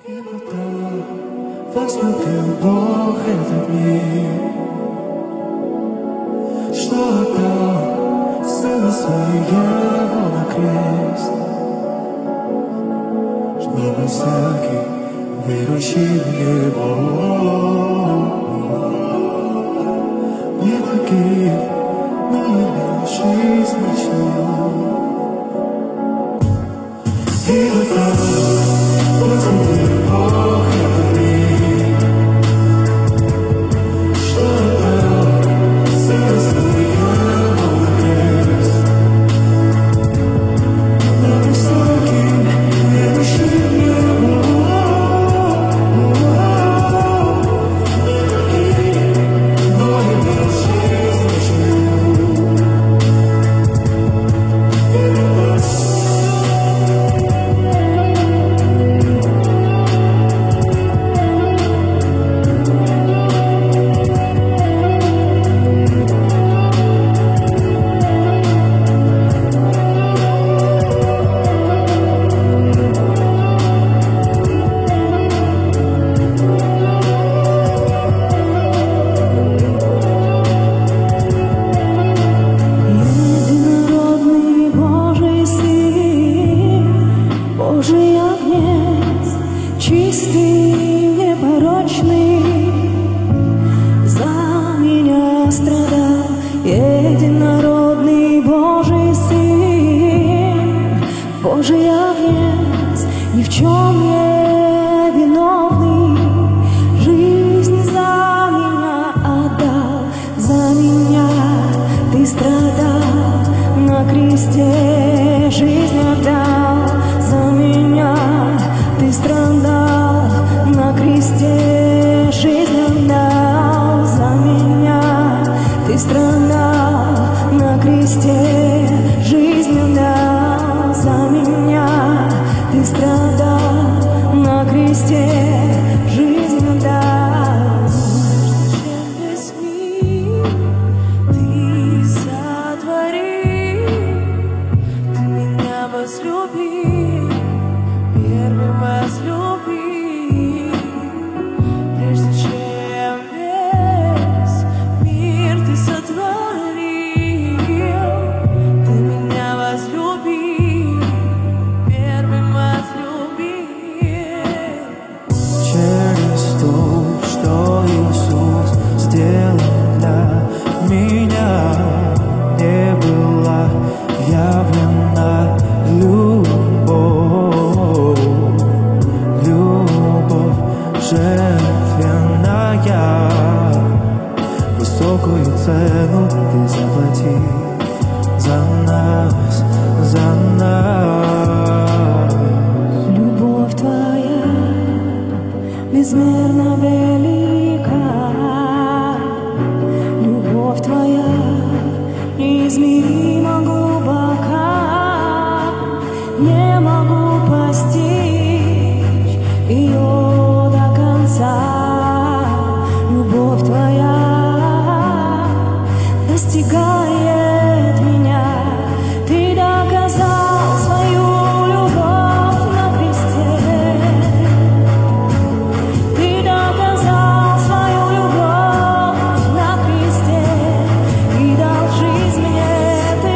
И когда возлюбил Бог этот мир, что отдал Сына Своего на крест, чтобы всякий, верующий в Него, не погиб, но имел жизнь вечную. И когда возлюбил Бог этот мир, что отдал Сына Своего на крест, чтобы всякий, верующий в Него, не погиб, но имел жизнь вечную. Божий огнец, чистый, непорочный, за меня страдал единородный Божий Сын. Божий огнец, ни в чем не виновный, жизнь за меня отдал, за меня ты страдал на кресте, жизнь отдал. За меня ты страдал на кресте, жизнь отдал. За меня ты страдал на кресте, жизнь отдал. За меня ты страдал на кресте, жизнь отдал. Зачем весь мир ты сотворил, ты меня возлюбил, первым возлюбил, прежде чем весь мир ты сотворил, ты меня возлюбил, первым возлюбил. Через то, что Иисус сделал для меня, не была явлена любовь, жертвенная. Высокую цену ты заплатил за нас, за нас. Любовь твоя безмерно велика, любовь твоя неизмеримо глубока, не могу постичь ее до конца. Любовь твоя достигает меня, ты доказал свою любовь на кресте, ты доказал свою любовь на кресте и дал жизнь мне, ты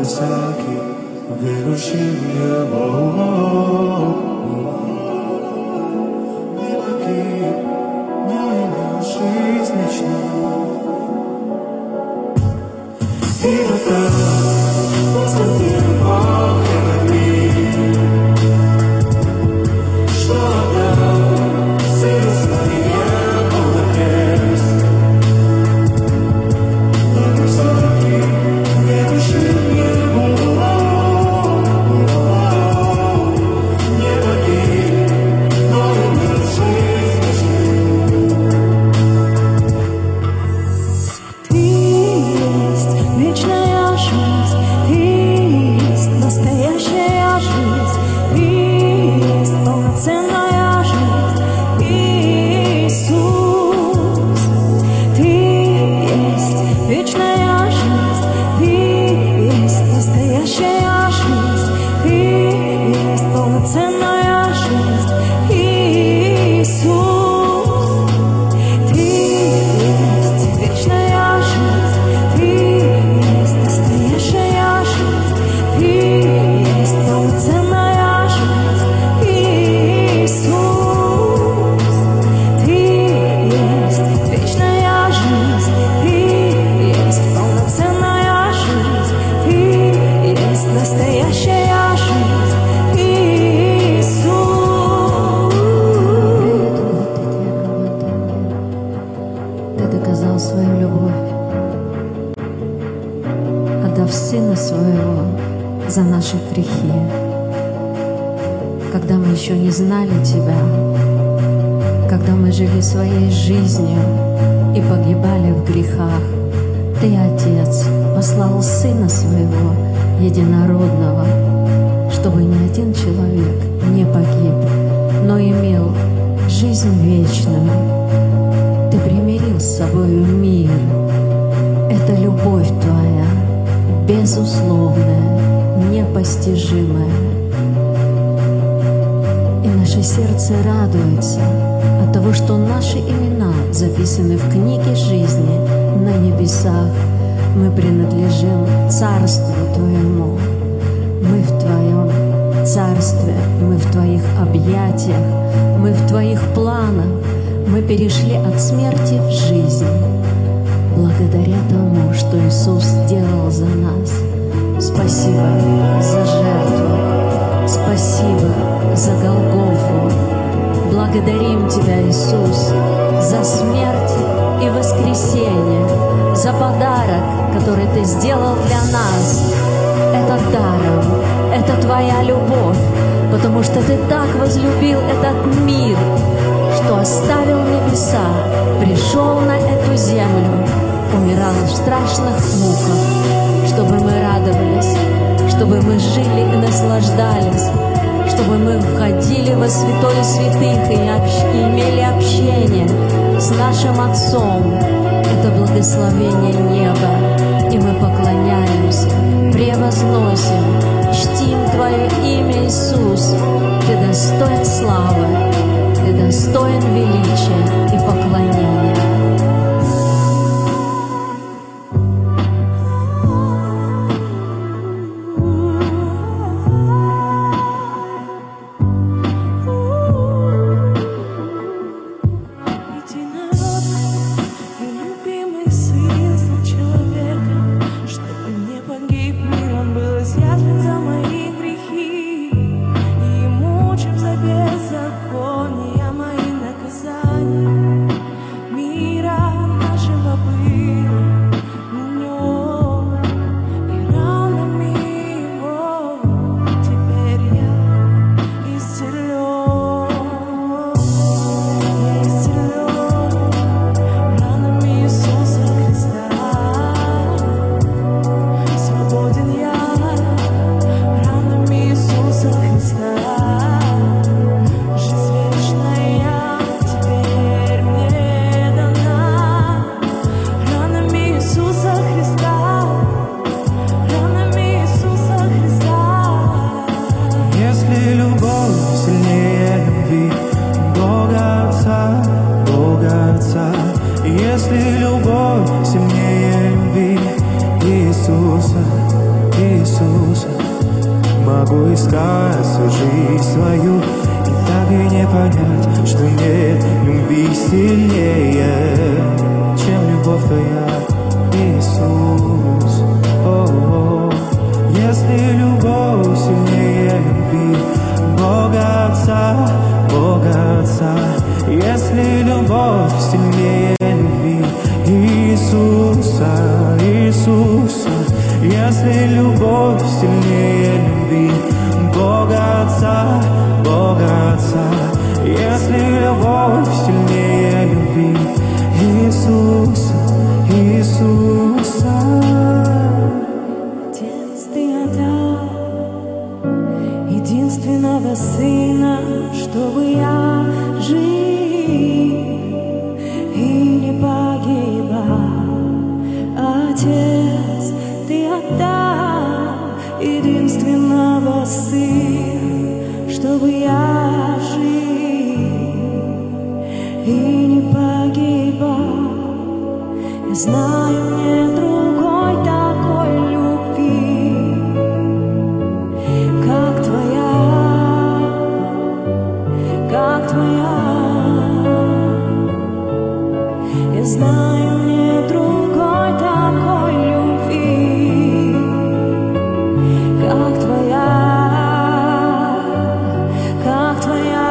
всякий, верующий в Него, не погиб, но имел жизнь вечную. Ибо так возлюбил Бог этот мир, что отдал Сына Своего на крест. Дабы всякий, верующий в Него, не погиб, но имел жизнь вечную. Ты есть вечная жизнь, Ты есть настоящая жизнь, Ты есть полноценная жизнь, Иисус. Ты есть вечная жизнь, Ты есть настоящая жизнь, Ты есть полноценная жизнь, Иисус. Ты есть вечная жизнь, Ты есть настоящая жизнь, Ты есть полноценная жизнь, Иисус. Ты есть вечная жизнь, Ты есть полноценная жизнь, Ты есть настоящая жизнь, Иисус. Ты доказал свою любовь, отдав Сына Своего за наши грехи. Когда мы еще не знали Тебя, когда мы жили своей жизнью и погибали в грехах, Ты, Отец, послал Сына Своего Единородного, чтобы ни один человек не погиб, но имел жизнь вечную. Ты примирил с собою мир. Это любовь Твоя, безусловная, непостижимая. И наше сердце радуется от того, что наши имена записаны в книге жизни на небесах. Мы принадлежим Царству Твоему. Мы в Твоем Царстве, мы в Твоих объятиях, мы в Твоих планах. Мы перешли от смерти в жизнь, благодаря тому, что Иисус сделал за нас. Спасибо за жертву, спасибо за Голгофу. Благодарим Тебя, Иисус, за смерть и воскресение, за подарок, который Ты сделал для нас. Это даром, это Твоя любовь, потому что Ты так возлюбил этот мир, что оставил небеса, пришел на эту землю, умирал в страшных муках, чтобы мы радовались, чтобы мы жили и наслаждались, чтобы мы входили во святое святых и имели общение с нашим Отцом. Это благословение неба, и мы поклоняемся, превозносим, чтим Твое имя, Иисус. Ты достоин славы, Ты достоин величия и поклонения. Единородный и любимый Сын стал человеком, чтобы не погиб мир, Он был изъязвлен за мои грехи, и мучим за беззаконие мои наказания. Мира нашего было в Нем, и ранами Его теперь я исцелен. Я исцелен ранами Иисуса Христа. Свободен я ранами Иисуса Христа. Жизнь вечная теперь мне дана ранами Иисуса Христа. Ранами Иисуса Христа. Если любовь сильнее любви Бога Отца, если любовь сильнее любви Иисуса, Иисуса. Могу искать всю жизнь свою и так и не понять, что нет любви сильнее, чем любовь твоя, Иисус. О-о-о. Если любовь сильнее любви Бога Отца, Бога Отца, если любовь сильнее любви Иисуса, Иисуса, если любовь сильнее любви Бога Отца, Бога Отца, если любовь сильнее любви Иисуса, Иисуса. Отец, ты отдал единственного Сына, чтобы я жил и не погибал. Отец, ты отдал единственного Сына, чтобы я жил и не погибал. Я знаю, нет другой такой любви, как твоя, как твоя. Я знаю, нет другой такой любви, как твоя, как твоя.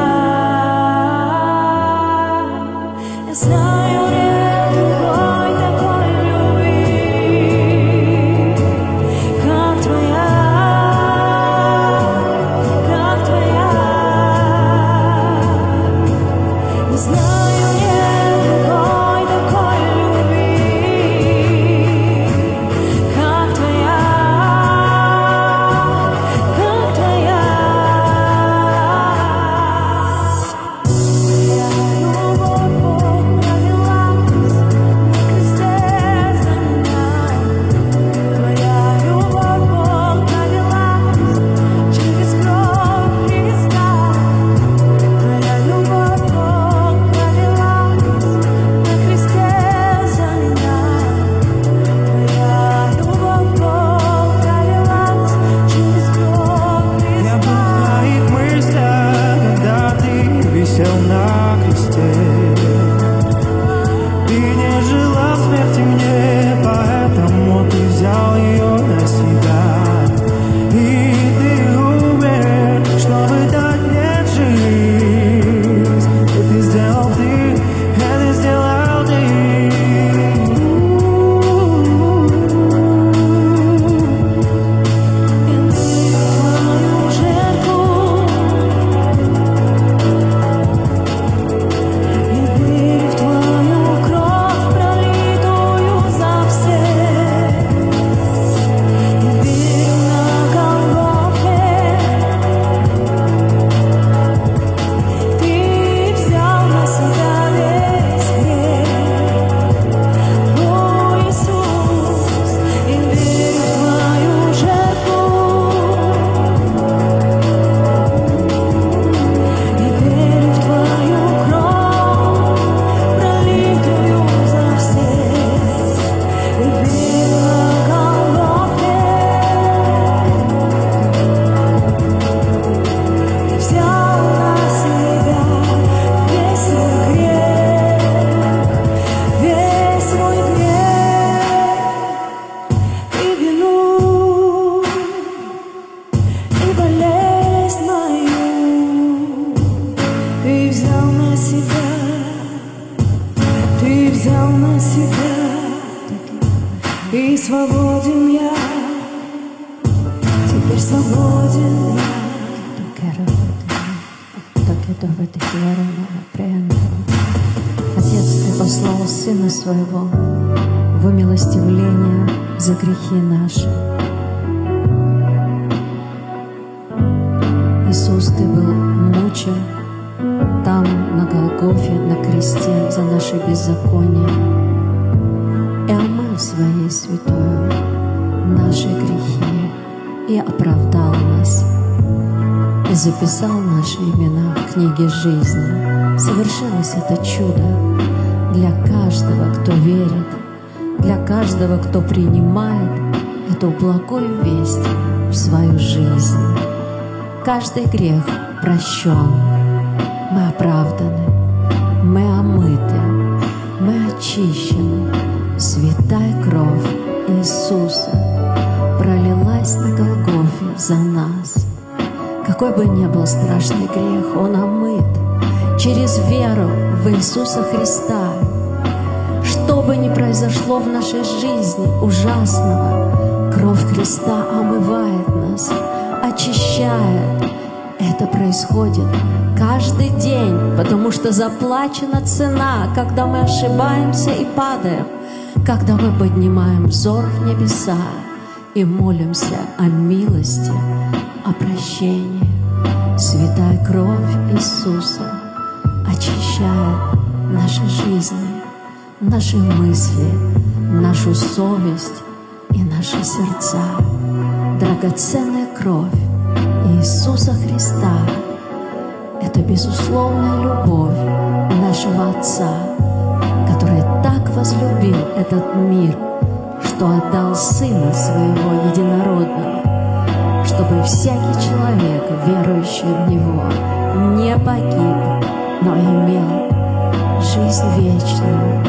Я знаю, нет другой такой любви, как твоя, как твоя. Я знаю, нет другой такой любви, как твоя, как твоя. Твоя любовь, Бог, пролилась на кресте за меня. Твоя любовь, Бог, пролилась через кровь Христа. Твоя любовь, Бог, пролилась на кресте за меня. Твоя любовь, Бог, пролилась через кровь Я был в Христа. твоих мыслях, когда ты висел на кресте. Ты не жила смерти мне, поэтому ты взял ее на себя. И ты умер, чтобы дать мне жизнь. И ты сделал ты, это сделал ты. Я верю в твою жертву, я верю в твою кровь, пролитую за всех. Я верю на Голгофе, ты взял на себя весь грех. О, Иисус, я верю в твою жертву, я верю в твою кровь, пролитую за всех. Я верю на Голгофе, ты взял на себя весь мой грех, весь мой грех и вину, и болезнь мою. Ты взял на себя, ты взял на себя, и свободен я, теперь свободен я. Отец, Ты послал Сына Своего в умилостивление за грехи наши. Иисус, Ты был мучен там, на Голгофе, на кресте за наши беззакония и омыл Своей святою наши грехи и оправдал нас, и записал наши имена в книге жизни. Совершилось это чудо для каждого, кто верит, для каждого, кто принимает эту благую весть в свою жизнь. Каждый грех прощен, мы оправданы, мы омыты, мы очищены. Святая кровь Иисуса пролилась на Голгофе за нас. Какой бы ни был страшный грех, он омыт через веру в Иисуса Христа. Что бы ни произошло в нашей жизни ужасного, кровь Христа омывает нас, очищает. Это происходит каждый день, потому что заплачена цена, когда мы ошибаемся и падаем, когда мы поднимаем взор в небеса и молимся о милости, о прощении. Святая кровь Иисуса очищает наши жизни, наши мысли, нашу совесть и наши сердца. Драгоценная кровь Иисуса Христа — это безусловная любовь нашего Отца, который так возлюбил этот мир, что отдал Сына Своего Единородного, чтобы всякий человек, верующий в Него, не погиб, но имел жизнь вечную.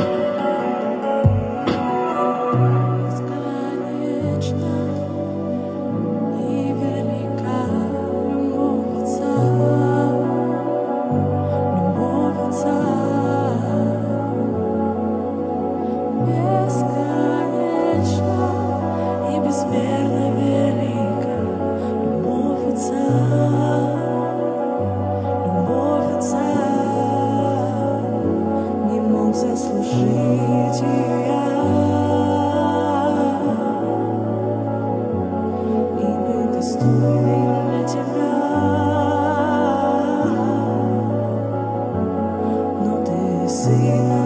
Сына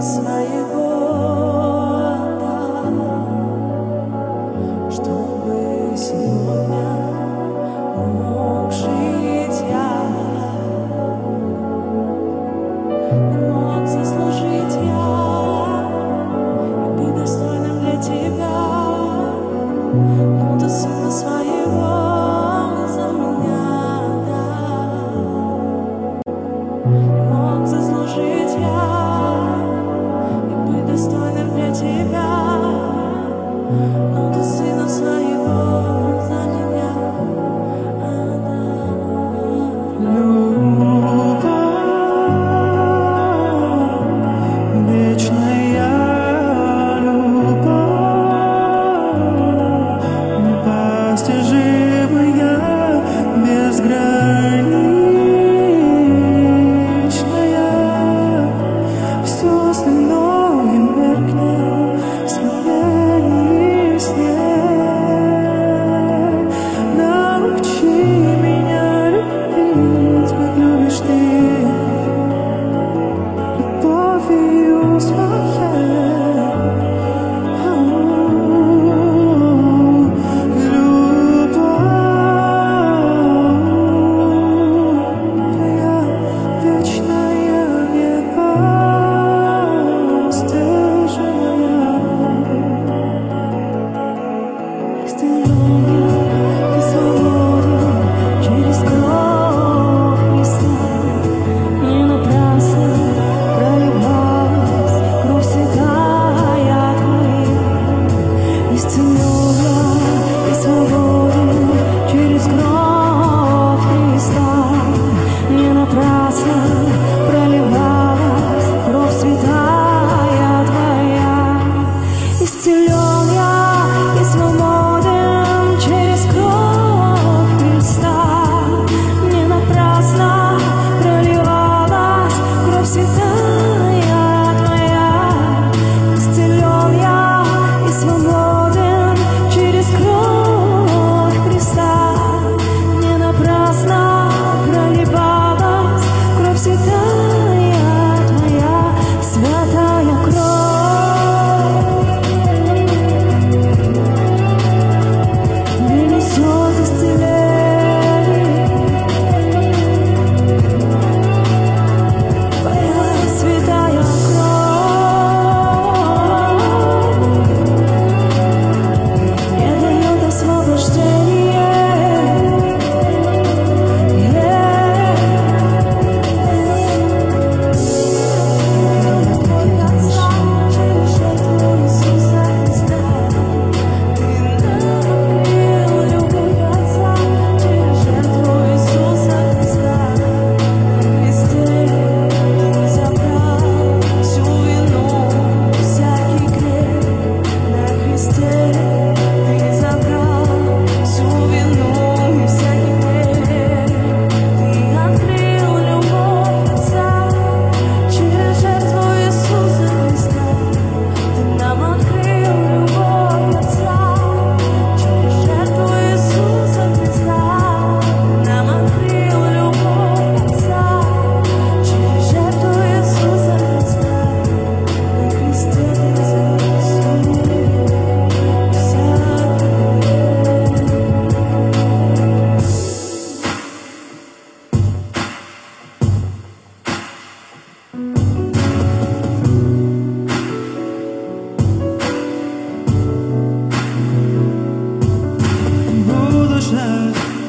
Своего отдал, чтобы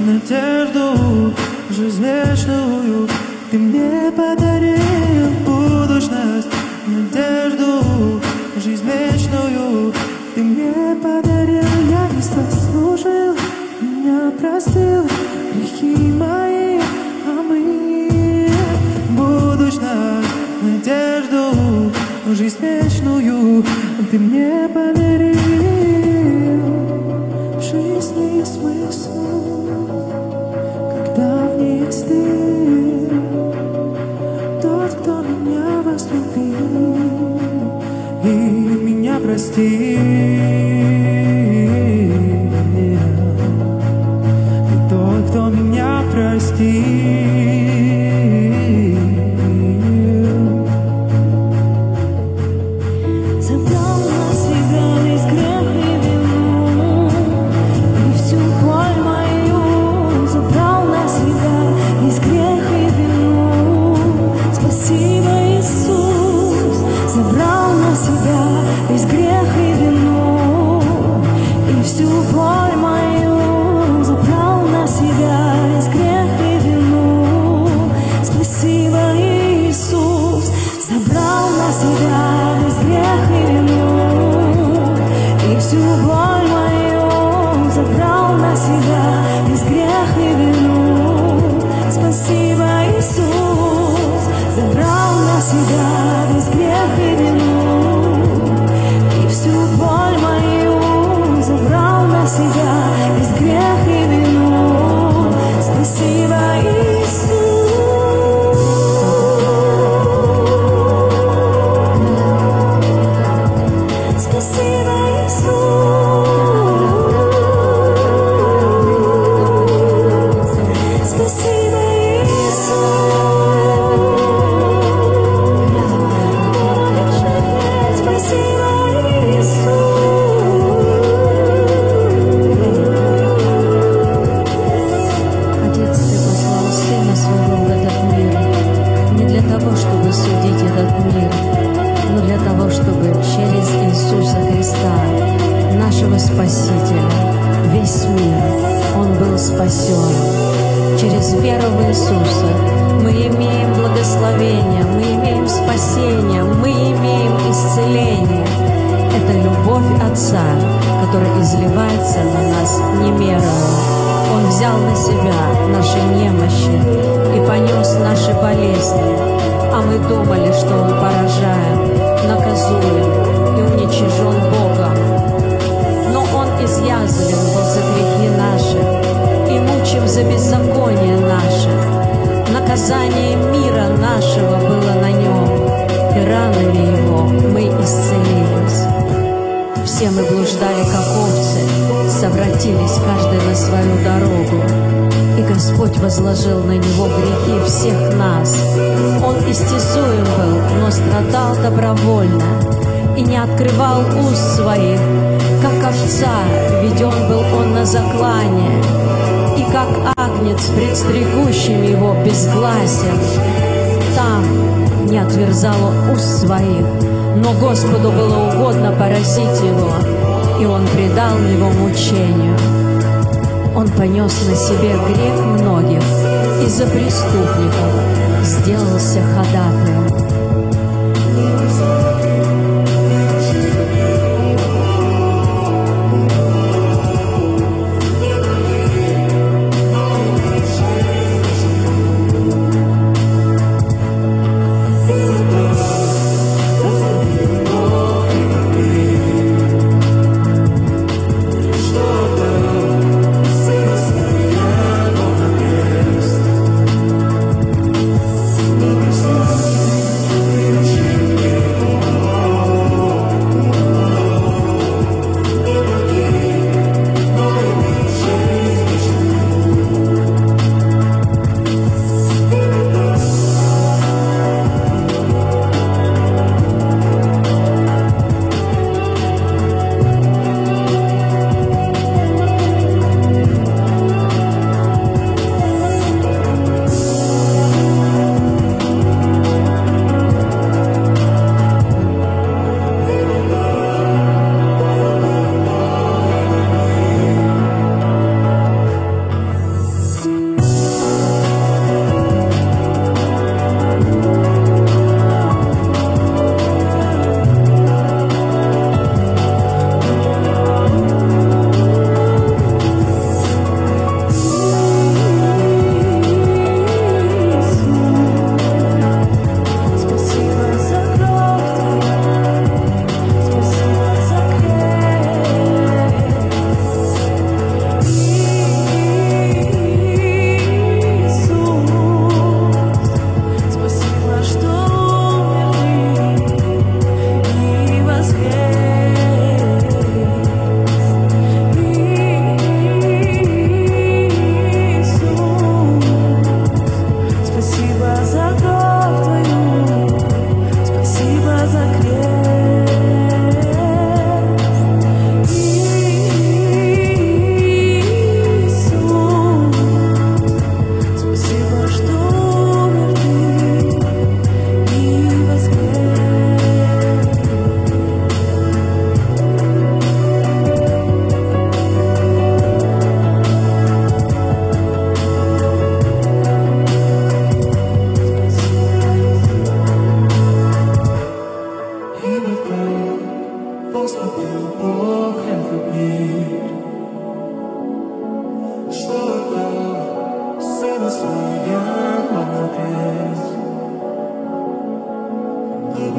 надежду, жизнь вечную ты мне подарил, будущность, надежду, жизнь вечную ты мне подарил. Я не заслужил, меня простил, грехи мои, а мы будущность, надежду, жизнь вечную ты мне подарил. В жизни смысл, когда в ней стыд, тот, кто меня возлюбил и меня простил. Ты тот, кто меня простил. Забрал на себя весь грех и вину, и всю боль мою. Забрал на себя весь грех и вину. Спасибо, Иисус. Забрал на себя весь грех и вину, и всю боль мою. Забрал на себя весь грех и вину. Спасибо, Иисус. Забрал на себя весь грех и вину, и всю боль мою. Забрал на себя весь грех и вину. Спасибо, Иисус. Забрал на себя весь грех и вину, и всю боль мою. Забрал на себя весь грех и вину. Спасибо, Иисус. Спасибо, Иисус. Спасибо, Иисус. Спасибо, Отец, Ты послал Сына Своего в этот мир не для того, чтобы судить этот мир, но для того, чтобы через Иисуса Христа, нашего Спасителя, весь мир, Он был спасен. Через веру в Иисуса мы имеем благословение, мы имеем спасение, мы имеем исцеление. Это любовь Отца, которая изливается на нас немерено. Он взял на себя наши немощи и понес наши болезни, а мы думали, что Он поражаем, наказуем и уничижен Богом. Но Он изъязвлен был за грехи наши и мучим за беззаконие наше. Наказание мира нашего было на Нем, и ранами Его мы исцелились. Все мы, блуждая как овцы, совратились каждый на свою дорогу, и Господь возложил на Него грехи всех нас. Он истязуем был, но страдал добровольно и не открывал уст своих. Как овца веден был Он на заклание, и как агнец пред стригущим Его безгласен. Там не отверзал Он уст своих, но Господу было угодно поразить Его, и Он предал Его мучению. Он понес на себе грех многих, и за преступников сделался ходатаем.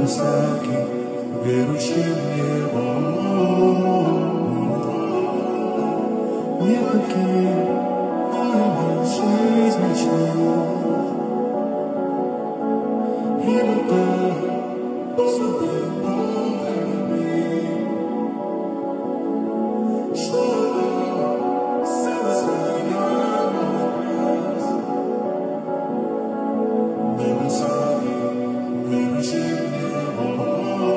всякий верующий в Него не покинет жизнь вечную. Ибо так возлюбил Бог мир, что отдал Сына Своего на крест. Небо всякий верующий в Него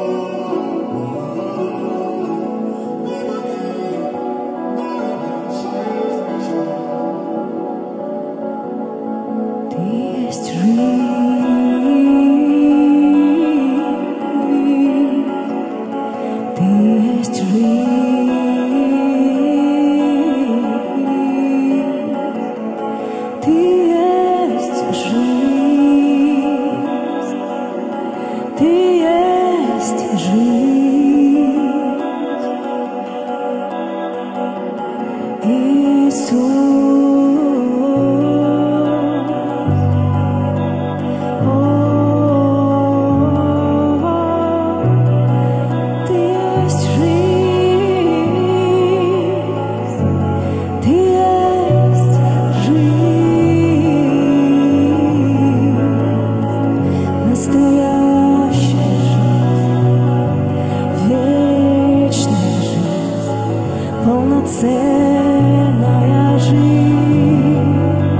полноценная жизнь.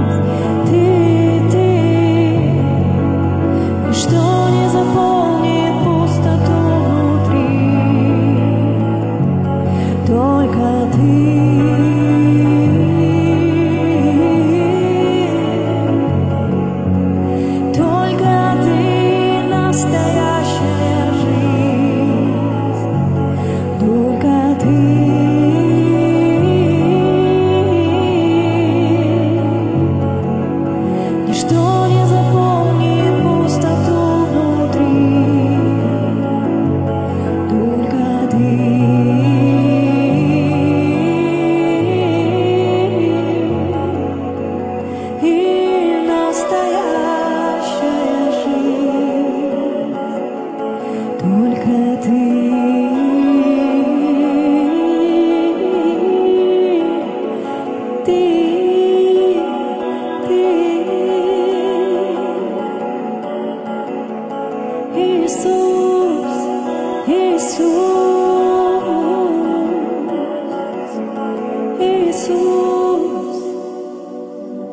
Ты, ничто не заполнит пустоту внутри, только ты.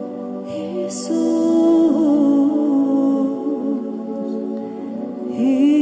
Иисус.